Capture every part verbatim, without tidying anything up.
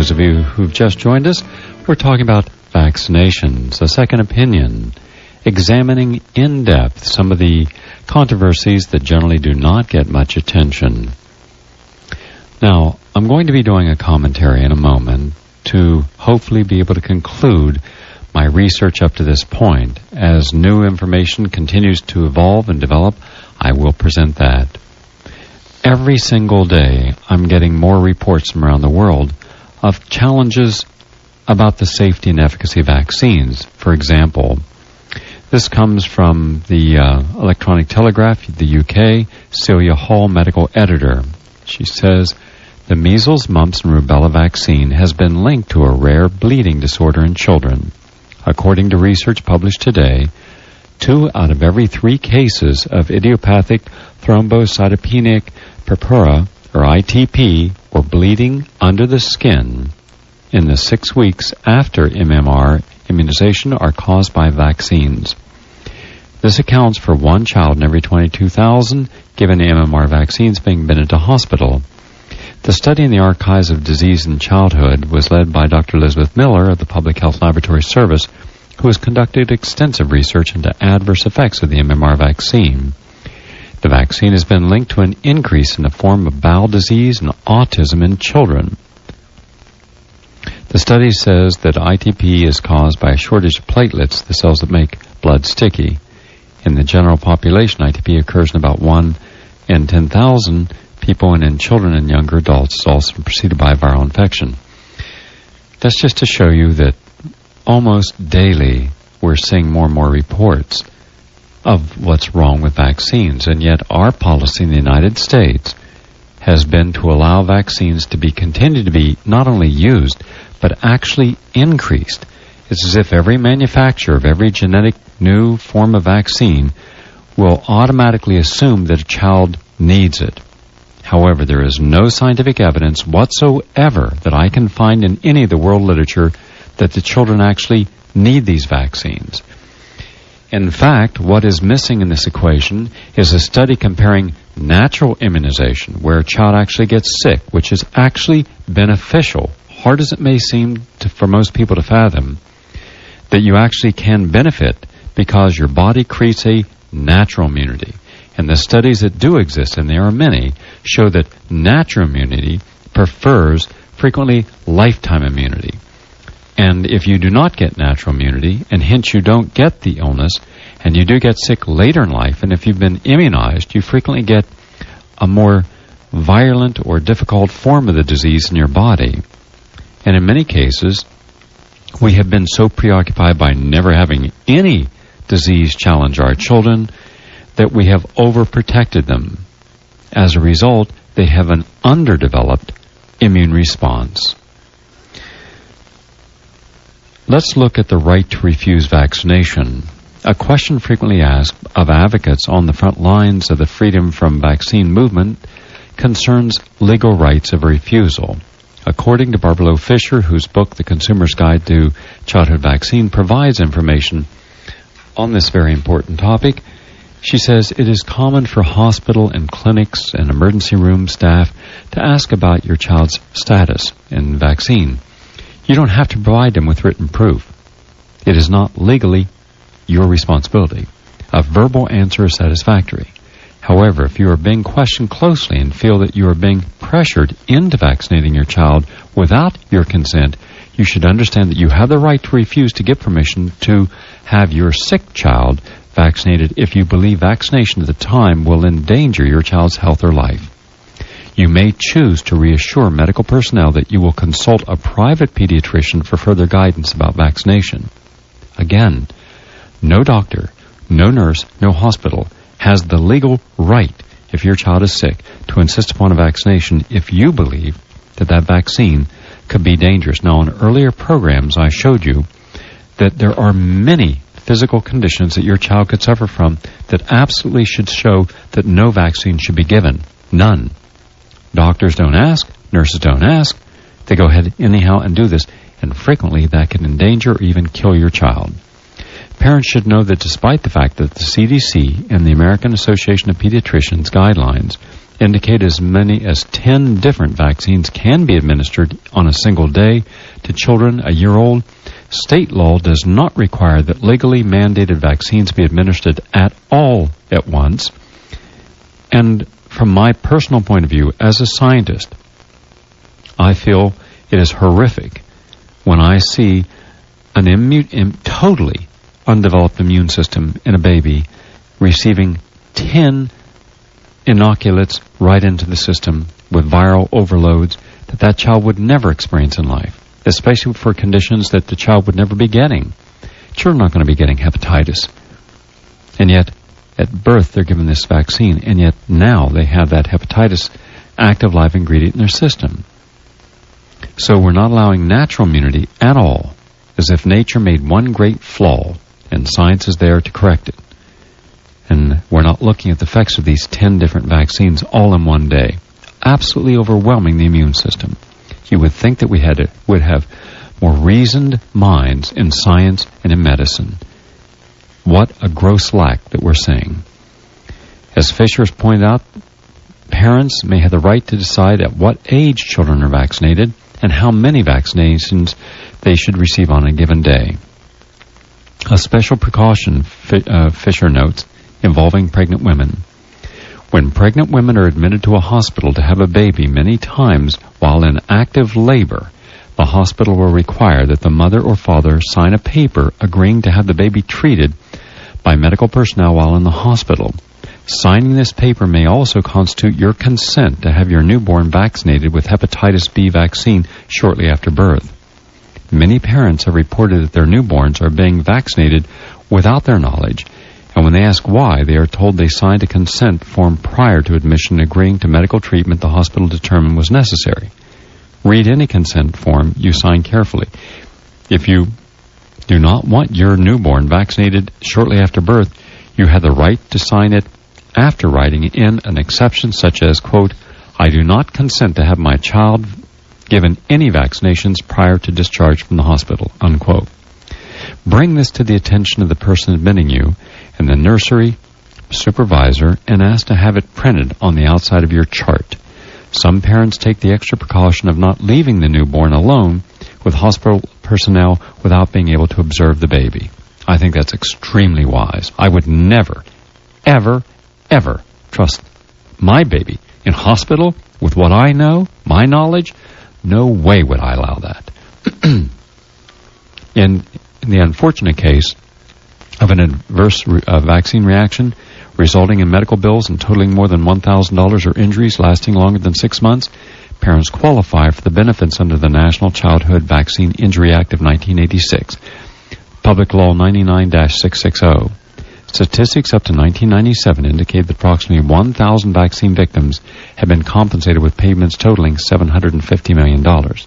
those of you who've just joined us, we're talking about vaccinations, a second opinion, examining in depth some of the controversies that generally do not get much attention. Now, I'm going to be doing a commentary in a moment to hopefully be able to conclude my research up to this point. As new information continues to evolve and develop, I will present that. Every single day, I'm getting more reports from around the world of challenges about the safety and efficacy of vaccines. For example, this comes from the uh, Electronic Telegraph, the U K, Celia Hall, medical editor. She says, the measles, mumps, and rubella vaccine has been linked to a rare bleeding disorder in children. According to research published today, two out of every three cases of idiopathic thrombocytopenic purpura, or I T P, or bleeding under the skin in the six weeks after M M R immunization are caused by vaccines. This accounts for one child in every twenty-two thousand given M M R vaccines being admitted to hospital. The study in the Archives of Disease in Childhood was led by Doctor Elizabeth Miller of the Public Health Laboratory Service, who has conducted extensive research into adverse effects of the M M R vaccine. The vaccine has been linked to an increase in the form of bowel disease and autism in children. The study says that I T P is caused by a shortage of platelets, the cells that make blood sticky. In the general population, I T P occurs in about one in ten thousand people, and in children and younger adults is also preceded by viral infection. That's just to show you that almost daily we're seeing more and more reports of what's wrong with vaccines, and yet our policy in the United States has been to allow vaccines to be continue to be not only used but actually increased. It's as if every manufacturer of every genetic new form of vaccine will automatically assume that a child needs it. However, there is no scientific evidence whatsoever that I can find in any of the world literature that the children actually need these vaccines. In fact, what is missing in this equation is a study comparing natural immunization, where a child actually gets sick, which is actually beneficial, hard as it may seem to, for most people to fathom, that you actually can benefit because your body creates a natural immunity. And the studies that do exist, and there are many, show that natural immunity prefers frequently lifetime immunity. And if you do not get natural immunity, and hence you don't get the illness, and you do get sick later in life, and if you've been immunized, you frequently get a more virulent or difficult form of the disease in your body. And in many cases, we have been so preoccupied by never having any disease challenge our children that we have overprotected them. As a result, they have an underdeveloped immune response. Let's look at the right to refuse vaccination. A question frequently asked of advocates on the front lines of the freedom from vaccine movement concerns legal rights of refusal. According to Barbara Loe Fisher, whose book, The Consumer's Guide to Childhood Vaccine, provides information on this very important topic, she says it is common for hospital and clinics and emergency room staff to ask about your child's status in vaccine. You don't have to provide them with written proof. It is not legally your responsibility. A verbal answer is satisfactory. However, if you are being questioned closely and feel that you are being pressured into vaccinating your child without your consent, you should understand that you have the right to refuse to give permission to have your sick child vaccinated if you believe vaccination at the time will endanger your child's health or life. You may choose to reassure medical personnel that you will consult a private pediatrician for further guidance about vaccination. Again, no doctor, no nurse, no hospital has the legal right, if your child is sick, to insist upon a vaccination if you believe that that vaccine could be dangerous. Now, in earlier programs, I showed you that there are many physical conditions that your child could suffer from that absolutely should show that no vaccine should be given. None. Doctors don't ask, nurses don't ask. They go ahead anyhow and do this, and frequently that can endanger or even kill your child. Parents should know that despite the fact that the C D C and the American Association of Pediatricians guidelines indicate as many as ten different vaccines can be administered on a single day to children a year old. State law does not require that legally mandated vaccines be administered at all at once. And from my personal point of view, as a scientist, I feel it is horrific when I see an immu- im- totally undeveloped immune system in a baby receiving ten inoculates right into the system with viral overloads that that child would never experience in life, especially for conditions that the child would never be getting. Children aren't going to be getting hepatitis. And yet, at birth, they're given this vaccine, and yet now they have that hepatitis active live ingredient in their system. So we're not allowing natural immunity at all, as if nature made one great flaw, and science is there to correct it. And we're not looking at the effects of these ten different vaccines all in one day, absolutely overwhelming the immune system. You would think that we had to, would have more reasoned minds in science and in medicine. What a gross lack that we're seeing. As Fisher has pointed out, parents may have the right to decide at what age children are vaccinated and how many vaccinations they should receive on a given day. A special precaution, uh, Fisher notes, involving pregnant women. When pregnant women are admitted to a hospital to have a baby, many times while in active labor, the hospital will require that the mother or father sign a paper agreeing to have the baby treated by medical personnel while in the hospital. Signing this paper may also constitute your consent to have your newborn vaccinated with hepatitis B vaccine shortly after birth. Many parents have reported that their newborns are being vaccinated without their knowledge, and when they ask why, they are told they signed a consent form prior to admission agreeing to medical treatment the hospital determined was necessary. Read any consent form you sign carefully. If you do not want your newborn vaccinated shortly after birth, you have the right to sign it after writing in an exception such as, quote, I do not consent to have my child given any vaccinations prior to discharge from the hospital, unquote. Bring this to the attention of the person admitting you and the nursery supervisor and ask to have it printed on the outside of your chart. Some parents take the extra precaution of not leaving the newborn alone with hospital personnel without being able to observe the baby. I think that's extremely wise. I would never, ever, ever trust my baby in hospital with what I know, my knowledge. No way would I allow that. in, in the unfortunate case of an adverse re- uh, vaccine reaction resulting in medical bills and totaling more than one thousand dollars or injuries lasting longer than six months, parents qualify for the benefits under the National Childhood Vaccine Injury Act of nineteen eighty-six, Public Law ninety-nine dash six sixty. Statistics up to nineteen ninety-seven indicate that approximately one thousand vaccine victims have been compensated with payments totaling seven hundred fifty million dollars.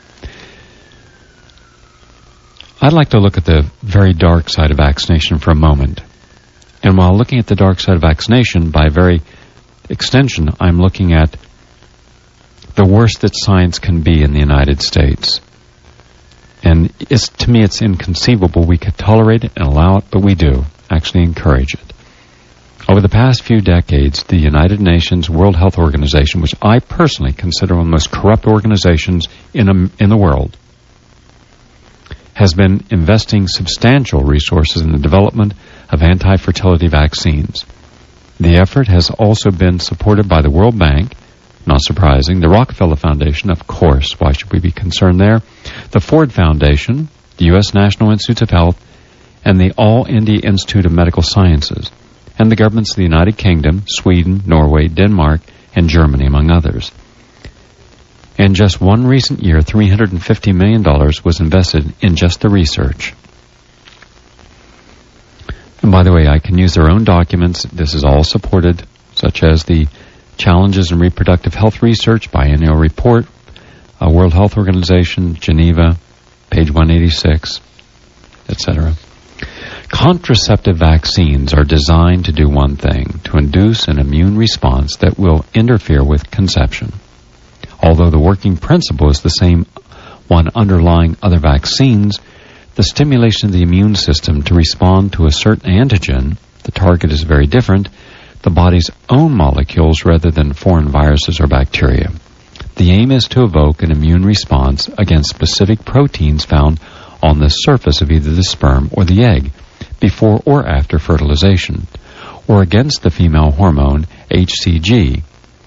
I'd like to look at the very dark side of vaccination for a moment. And while looking at the dark side of vaccination, by very extension, I'm looking at the worst that science can be in the United States. And it's, to me, it's inconceivable we could tolerate it and allow it, but we do actually encourage it. Over the past few decades, the United Nations World Health Organization, which I personally consider one of the most corrupt organizations in, a, in the world, has been investing substantial resources in the development of anti-fertility vaccines. The effort has also been supported by the World Bank, not surprising, the Rockefeller Foundation, of course, why should we be concerned there, the Ford Foundation, the U S National Institutes of Health, and the All India Institute of Medical Sciences, and the governments of the United Kingdom, Sweden, Norway, Denmark, and Germany, among others. In just one recent year, three hundred fifty million dollars was invested in just the research. And by the way, I can use their own documents. This is all supported, such as the Challenges in Reproductive Health Research Biennial Report, uh, World Health Organization, Geneva, page one eighty-six, et cetera. Contraceptive vaccines are designed to do one thing, to induce an immune response that will interfere with conception. Although the working principle is the same one underlying other vaccines, the stimulation of the immune system to respond to a certain antigen, the target is very different, the body's own molecules rather than foreign viruses or bacteria. The aim is to evoke an immune response against specific proteins found on the surface of either the sperm or the egg, before or after fertilization, or against the female hormone H C G.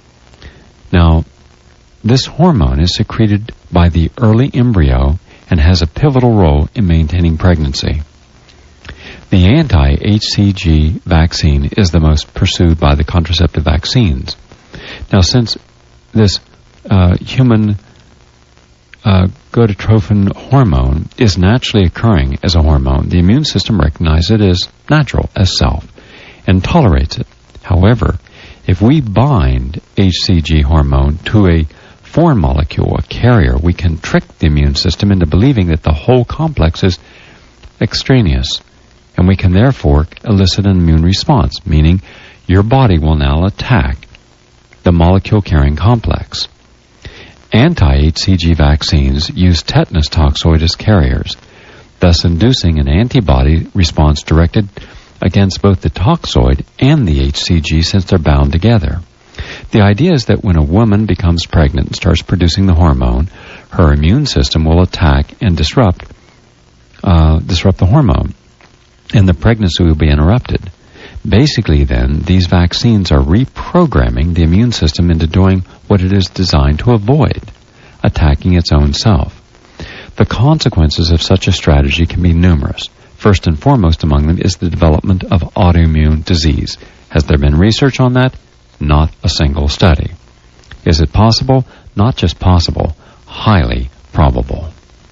Now, this hormone is secreted by the early embryo and has a pivotal role in maintaining pregnancy. The anti-H C G vaccine is the most pursued by the contraceptive vaccines. Now, since this uh, human uh, gonadotropin hormone is naturally occurring as a hormone, the immune system recognizes it as natural, as self, and tolerates it. However, if we bind H C G hormone to a foreign molecule, a carrier, we can trick the immune system into believing that the whole complex is extraneous, and we can therefore elicit an immune response, meaning your body will now attack the molecule-carrying complex. Anti-H C G vaccines use tetanus toxoid as carriers, thus inducing an antibody response directed against both the toxoid and the H C G since they're bound together. The idea is that when a woman becomes pregnant and starts producing the hormone, her immune system will attack and disrupt uh, disrupt the hormone, and the pregnancy will be interrupted. Basically, then, these vaccines are reprogramming the immune system into doing what it is designed to avoid, attacking its own self. The consequences of such a strategy can be numerous. First and foremost among them is the development of autoimmune disease. Has there been research on that? Not a single study. Is it possible? Not just possible, highly probable.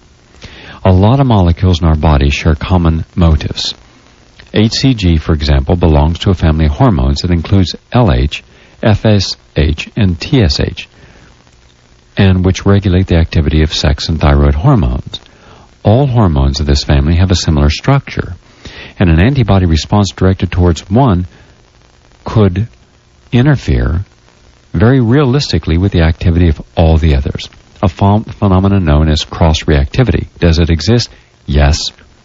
A lot of molecules in our body share common motifs. H C G, for example, belongs to a family of hormones that includes L H, F S H, and T S H, and which regulate the activity of sex and thyroid hormones. All hormones of this family have a similar structure, and an antibody response directed towards one could interfere very realistically with the activity of all the others, a ph- phenomenon known as cross-reactivity. Does it exist? Yes.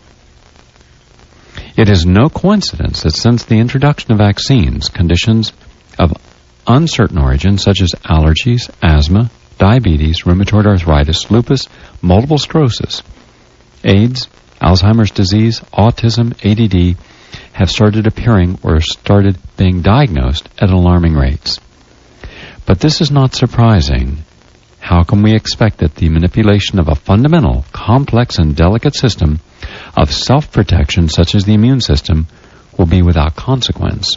It is no coincidence that since the introduction of vaccines, conditions of uncertain origin such as allergies, asthma, diabetes, rheumatoid arthritis, lupus, multiple sclerosis, AIDS, Alzheimer's disease, autism, A D D have started appearing or started being diagnosed at alarming rates. But this is not surprising. How can we expect that the manipulation of a fundamental, complex, and delicate system of self-protection such as the immune system will be without consequence?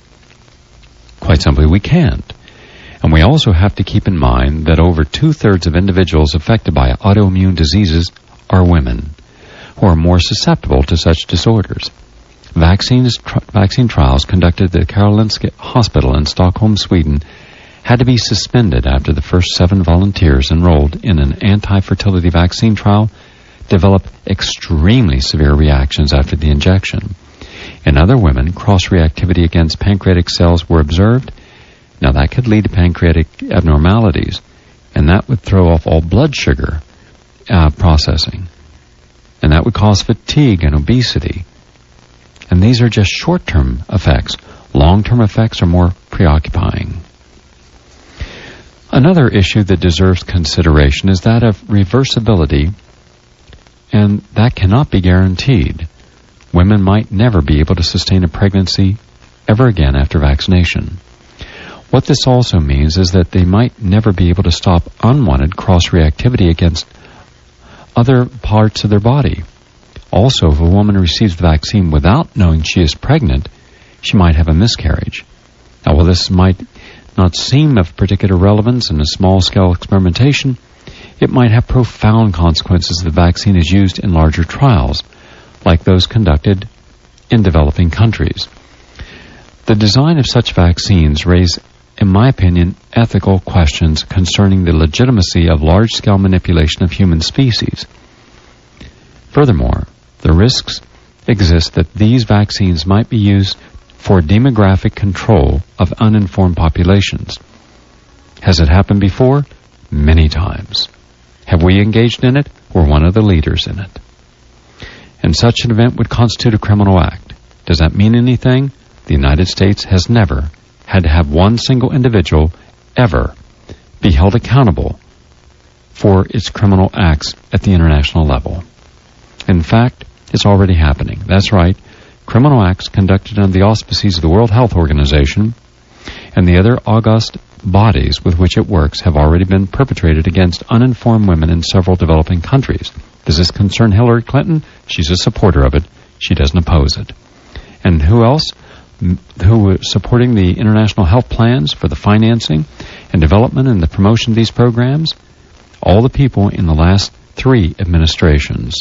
Quite simply, we can't. And we also have to keep in mind that over two-thirds of individuals affected by autoimmune diseases are women, who are more susceptible to such disorders. Vaccines, tr- vaccine trials conducted at the Karolinska Hospital in Stockholm, Sweden, had to be suspended after the first seven volunteers enrolled in an anti-fertility vaccine trial developed extremely severe reactions after the injection. In other women, cross-reactivity against pancreatic cells were observed. Now, that could lead to pancreatic abnormalities, and that would throw off all blood sugar uh, processing, and that would cause fatigue and obesity. And these are just short-term effects. Long-term effects are more preoccupying. Another issue that deserves consideration is that of reversibility, and that cannot be guaranteed. Women might never be able to sustain a pregnancy ever again after vaccination. What this also means is that they might never be able to stop unwanted cross-reactivity against other parts of their body. Also, if a woman receives the vaccine without knowing she is pregnant, she might have a miscarriage. Now, while this might not seem of particular relevance in a small-scale experimentation, it might have profound consequences if the vaccine is used in larger trials, like those conducted in developing countries. The design of such vaccines raise, in my opinion, ethical questions concerning the legitimacy of large-scale manipulation of human species. Furthermore, the risks exist that these vaccines might be used for demographic control of uninformed populations. Has it happened before? Many times. Have we engaged in it? We're one of the leaders in it. And such an event would constitute a criminal act. Does that mean anything? The United States has never had to have one single individual ever be held accountable for its criminal acts at the international level. In fact, it's already happening. That's right. Criminal acts conducted under the auspices of the World Health Organization and the other august bodies with which it works have already been perpetrated against uninformed women in several developing countries. Does this concern Hillary Clinton? She's a supporter of it. She doesn't oppose it. And who else? Who was supporting the international health plans for the financing and development and the promotion of these programs? All the people in the last three administrations.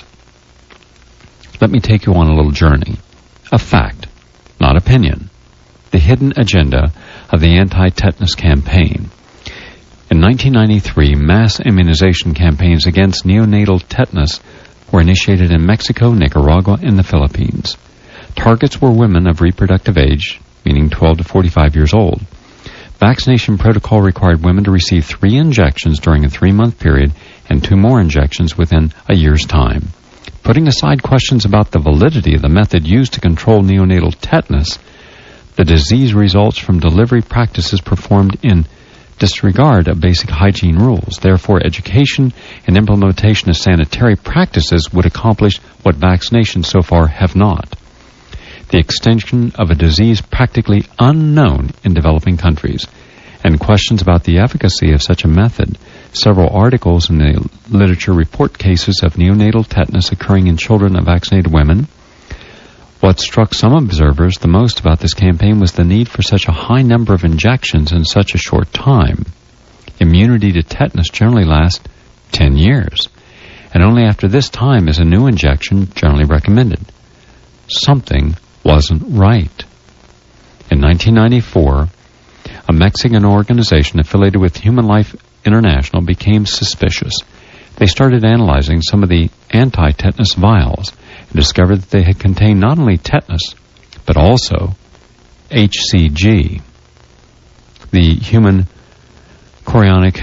Let me take you on a little journey. A fact, not opinion. The hidden agenda of the anti-tetanus campaign. In nineteen ninety-three, mass immunization campaigns against neonatal tetanus were initiated in Mexico, Nicaragua, and the Philippines. Targets were women of reproductive age, meaning twelve to forty-five years old. Vaccination protocol required women to receive three injections during a three-month period and two more injections within a year's time. Putting aside questions about the validity of the method used to control neonatal tetanus, the disease results from delivery practices performed in disregard of basic hygiene rules. Therefore, education and implementation of sanitary practices would accomplish what vaccinations so far have not. The extension of a disease practically unknown in developing countries, and questions about the efficacy of such a method. Several articles in the literature report cases of neonatal tetanus occurring in children of vaccinated women. What struck some observers the most about this campaign was the need for such a high number of injections in such a short time. Immunity to tetanus generally lasts ten years, and only after this time is a new injection generally recommended. Something wasn't right. In nineteen ninety-four, a Mexican organization affiliated with Human Life International became suspicious. They started analyzing some of the anti-tetanus vials and discovered that they had contained not only tetanus, but also H C G, the human chorionic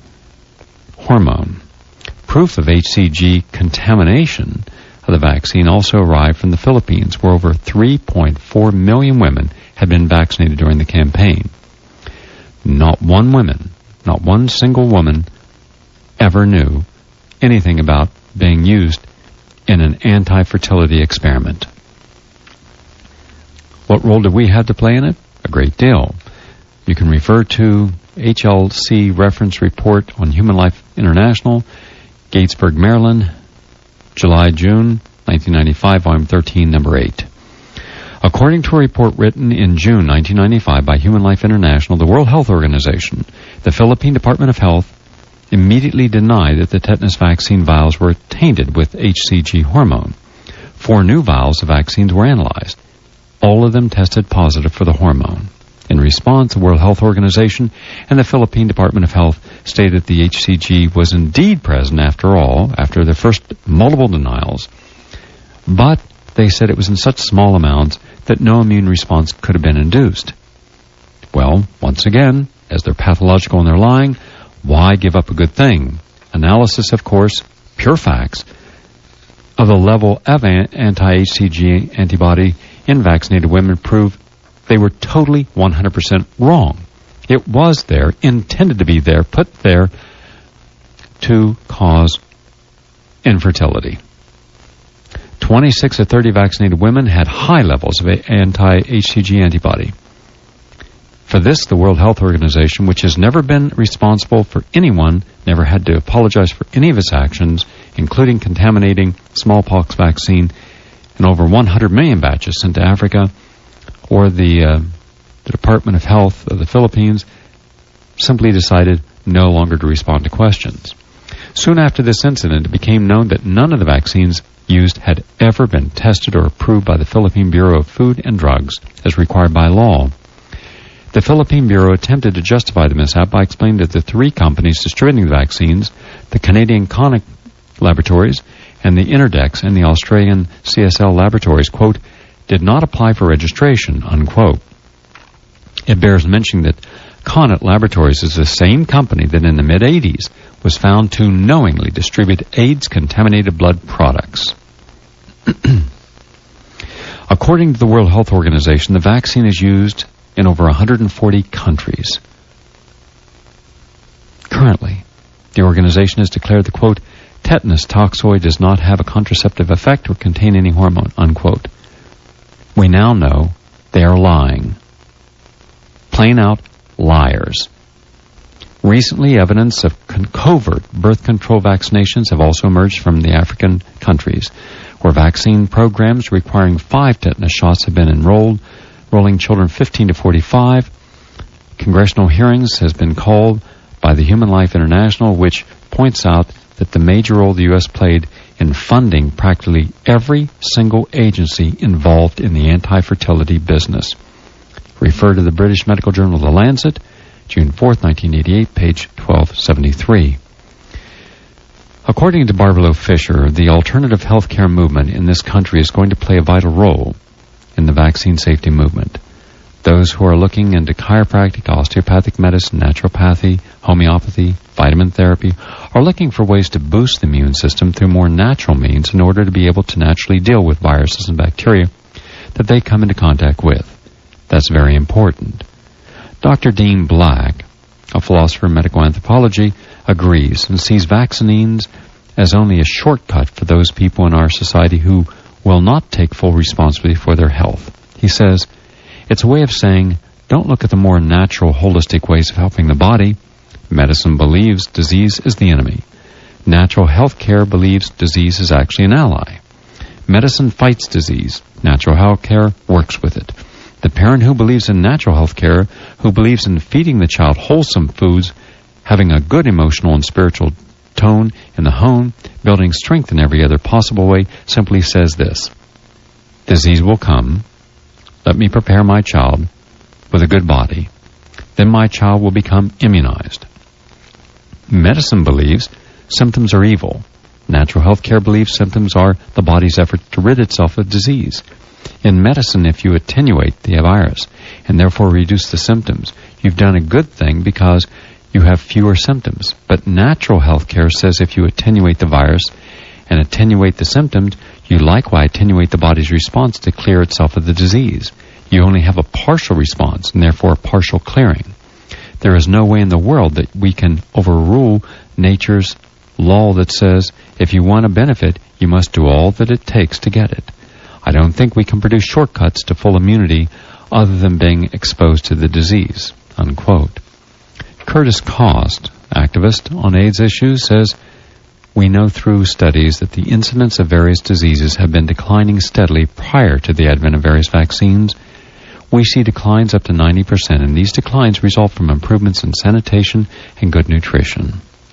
hormone. Proof of H C G contamination of the vaccine also arrived from the Philippines, where over three point four million women had been vaccinated during the campaign. Not one woman, not one single woman ever knew anything about being used in an anti-fertility experiment. What role did we have to play in it? A great deal. You can refer to H L C Reference Report on Human Life International, Gatesburg, Maryland, July, June, nineteen ninety-five, volume thirteen, number eight. According to a report written in June nineteen ninety-five by Human Life International, the World Health Organization, the Philippine Department of Health immediately denied that the tetanus vaccine vials were tainted with H C G hormone. Four new vials of vaccines were analyzed. All of them tested positive for the hormone. In response, the World Health Organization and the Philippine Department of Health stated the H C G was indeed present after all, after the first multiple denials, but they said it was in such small amounts that no immune response could have been induced. Well, once again, as they're pathological and they're lying, why give up a good thing? Analysis, of course, pure facts, of the level of anti-H C G antibody in vaccinated women proved they were totally one hundred percent wrong. It was there, intended to be there, put there to cause infertility. twenty-six of thirty vaccinated women had high levels of anti-H C G antibody. For this, the World Health Organization, which has never been responsible for anyone, never had to apologize for any of its actions, including contaminating smallpox vaccine in over one hundred million batches sent to Africa, or the, uh, the Department of Health of the Philippines, simply decided no longer to respond to questions. Soon after this incident, it became known that none of the vaccines used had ever been tested or approved by the Philippine Bureau of Food and Drugs as required by law. The Philippine Bureau attempted to justify the mishap by explaining that the three companies distributing the vaccines, the Canadian Conic Laboratories and the Interdex and the Australian C S L Laboratories, quote, did not apply for registration, unquote. It bears mentioning that Conant Laboratories is the same company that in the mid-eighties was found to knowingly distribute AIDS-contaminated blood products. According to the World Health Organization, the vaccine is used in over one hundred forty countries. Currently, the organization has declared the, quote, tetanus toxoid does not have a contraceptive effect or contain any hormone, unquote. We now know they are lying. Plain out liars. Recently, evidence of con- covert birth control vaccinations have also emerged from the African countries, where vaccine programs requiring five tetanus shots have been enrolled, enrolling children fifteen to forty-five. Congressional hearings has been called by the Human Life International, which points out that the major role the U S played in funding practically every single agency involved in the anti-fertility business. Refer to the British medical journal The Lancet, June fourth, nineteen eighty-eight, page twelve seventy-three. According to Barbara Fisher, the alternative healthcare movement in this country is going to play a vital role in the vaccine safety movement. Those who are looking into chiropractic, osteopathic medicine, naturopathy, homeopathy, vitamin therapy, are looking for ways to boost the immune system through more natural means in order to be able to naturally deal with viruses and bacteria that they come into contact with. That's very important. Doctor Dean Black, a philosopher of medical anthropology, agrees and sees vaccines as only a shortcut for those people in our society who will not take full responsibility for their health. He says, it's a way of saying, don't look at the more natural, holistic ways of helping the body. Medicine believes disease is the enemy. Natural health care believes disease is actually an ally. Medicine fights disease. Natural health care works with it. The parent who believes in natural health care, who believes in feeding the child wholesome foods, having a good emotional and spiritual tone in the home, building strength in every other possible way, simply says this: disease will come. Let me prepare my child with a good body. Then my child will become immunized. Medicine believes symptoms are evil. Natural health care believes symptoms are the body's effort to rid itself of disease. In medicine, if you attenuate the virus and therefore reduce the symptoms, you've done a good thing because you have fewer symptoms. But natural health care says if you attenuate the virus and attenuate the symptoms, you likewise attenuate the body's response to clear itself of the disease. You only have a partial response and therefore a partial clearing. There is no way in the world that we can overrule nature's law that says if you want a benefit, you must do all that it takes to get it. I don't think we can produce shortcuts to full immunity other than being exposed to the disease, unquote. Curtis Cost, activist on AIDS issues, says, we know through studies that the incidence of various diseases have been declining steadily prior to the advent of various vaccines. We see declines up to ninety percent, and these declines result from improvements in sanitation and good nutrition.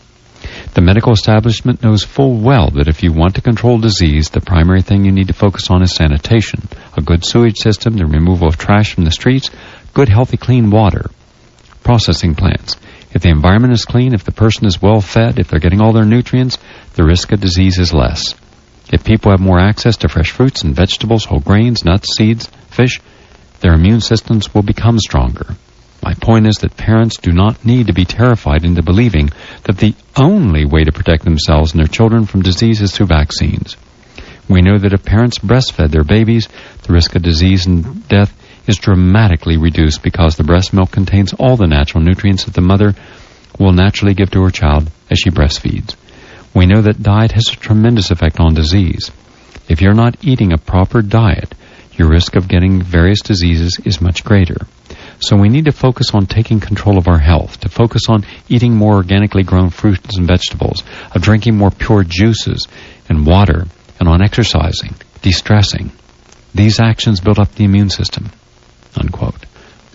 The medical establishment knows full well that if you want to control disease, the primary thing you need to focus on is sanitation, a good sewage system, the removal of trash from the streets, good, healthy, clean water, processing plants. If the environment is clean, if the person is well fed, if they're getting all their nutrients, the risk of disease is less. If people have more access to fresh fruits and vegetables, whole grains, nuts, seeds, fish, their immune systems will become stronger. My point is that parents do not need to be terrified into believing that the only way to protect themselves and their children from disease is through vaccines. We know that if parents breastfed their babies, the risk of disease and death is dramatically reduced because the breast milk contains all the natural nutrients that the mother will naturally give to her child as she breastfeeds. We know that diet has a tremendous effect on disease. If you're not eating a proper diet, your risk of getting various diseases is much greater. So we need to focus on taking control of our health, to focus on eating more organically grown fruits and vegetables, of drinking more pure juices and water, and on exercising, de-stressing. These actions build up the immune system, unquote.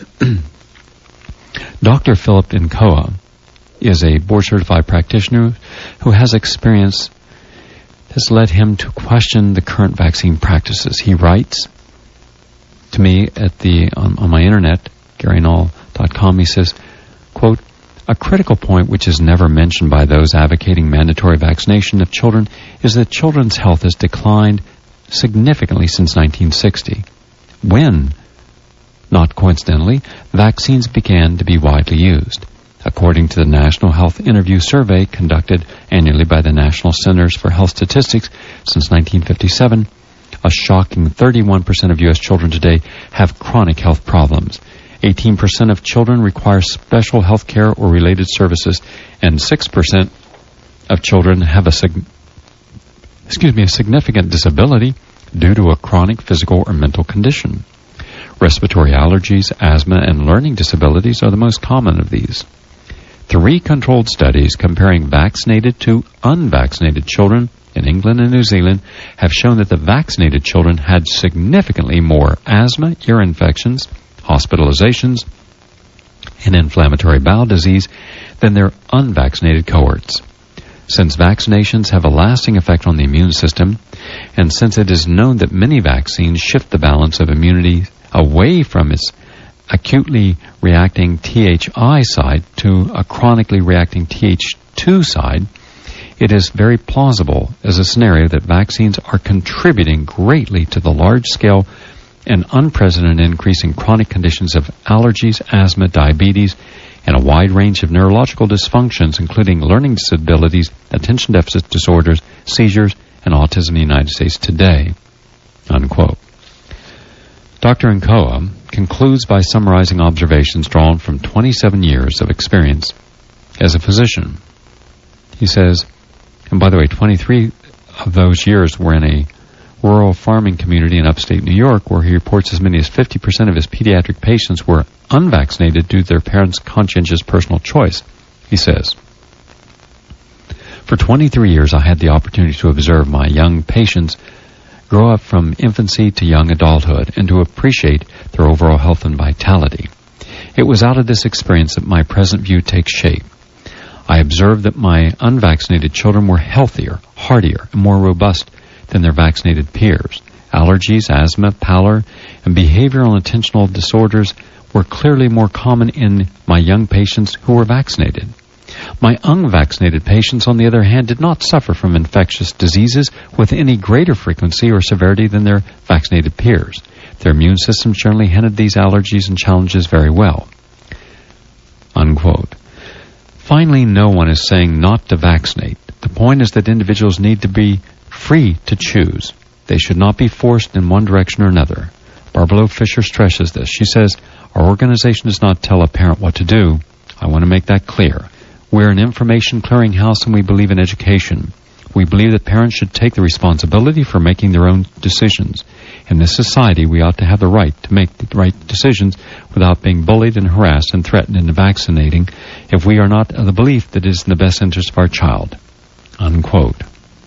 Doctor Philip Incoa is a board-certified practitioner who has experience has led him to question the current vaccine practices. He writes to me at the on, on my internet, Gary Null dot com, he says, quote, a critical point which is never mentioned by those advocating mandatory vaccination of children is that children's health has declined significantly since nineteen sixty, when, not coincidentally, vaccines began to be widely used. According to the National Health Interview Survey conducted annually by the National Centers for Health Statistics since nineteen fifty-seven, a shocking thirty-one percent of U S children today have chronic health problems, eighteen percent of children require special health care or related services, and six percent of children have a sig- excuse me, a significant disability due to a chronic physical or mental condition. Respiratory allergies, asthma, and learning disabilities are the most common of these. Three controlled studies comparing vaccinated to unvaccinated children in England and New Zealand have shown that the vaccinated children had significantly more asthma, ear infections, hospitalizations, and inflammatory bowel disease than their unvaccinated cohorts. Since vaccinations have a lasting effect on the immune system, and since it is known that many vaccines shift the balance of immunity away from its acutely reacting T H I side to a chronically reacting T H two side, it is very plausible as a scenario that vaccines are contributing greatly to the large-scale and unprecedented increase in chronic conditions of allergies, asthma, diabetes, and a wide range of neurological dysfunctions, including learning disabilities, attention deficit disorders, seizures, and autism in the United States today." Unquote. Doctor Nkoa concludes by summarizing observations drawn from twenty-seven years of experience as a physician. He says, and by the way, twenty-three of those years were in a rural farming community in upstate New York, where he reports as many as fifty percent of his pediatric patients were unvaccinated due to their parents' conscientious personal choice. He says, "For twenty-three years, I had the opportunity to observe my young patients grow up from infancy to young adulthood and to appreciate their overall health and vitality. It was out of this experience that my present view takes shape. I observed that my unvaccinated children were healthier, hardier, and more robust than their vaccinated peers. Allergies, asthma, pallor, and behavioral and attentional disorders were clearly more common in my young patients who were vaccinated. My unvaccinated patients, on the other hand, did not suffer from infectious diseases with any greater frequency or severity than their vaccinated peers. Their immune systems generally handled these allergies and challenges very well." Unquote. Finally, no one is saying not to vaccinate. The point is that individuals need to be free to choose. They should not be forced in one direction or another. Barbara Fisher stresses this. She says, "Our organization does not tell a parent what to do. I want to make that clear. We're an information clearinghouse and we believe in education. We believe that parents should take the responsibility for making their own decisions. In this society, we ought to have the right to make the right decisions without being bullied and harassed and threatened into vaccinating if we are not of the belief that it is in the best interest of our child." Unquote.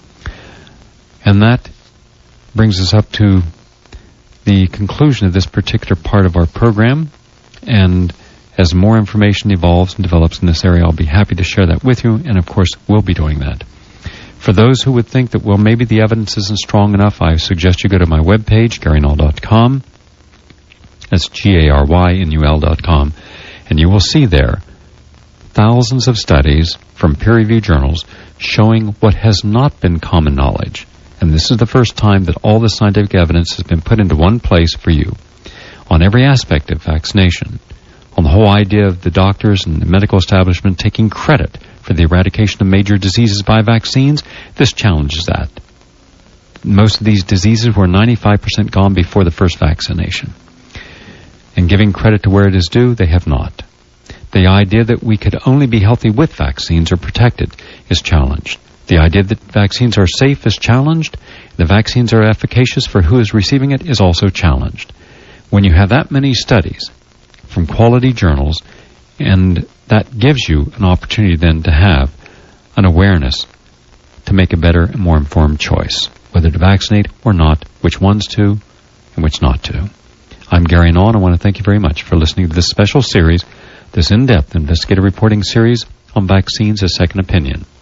And that brings us up to the conclusion of this particular part of our program. And as more information evolves and develops in this area, I'll be happy to share that with you, and of course, we'll be doing that. For those who would think that, well, maybe the evidence isn't strong enough, I suggest you go to my webpage, Gary Null dot com. That's G A R Y N U L dot com. And you will see there thousands of studies from peer-reviewed journals showing what has not been common knowledge. And this is the first time that all the scientific evidence has been put into one place for you on every aspect of vaccination. On the whole idea of the doctors and the medical establishment taking credit for the eradication of major diseases by vaccines, this challenges that. Most of these diseases were ninety-five percent gone before the first vaccination. And giving credit to where it is due, they have not. The idea that we could only be healthy with vaccines or protected is challenged. The idea that vaccines are safe is challenged. The vaccines are efficacious for who is receiving it is also challenged. When you have that many studies from quality journals, and that gives you an opportunity then to have an awareness to make a better and more informed choice, whether to vaccinate or not, which ones to and which not to. I'm Gary Null, and I want to thank you very much for listening to this special series, this in-depth investigative reporting series on vaccines, A Second Opinion.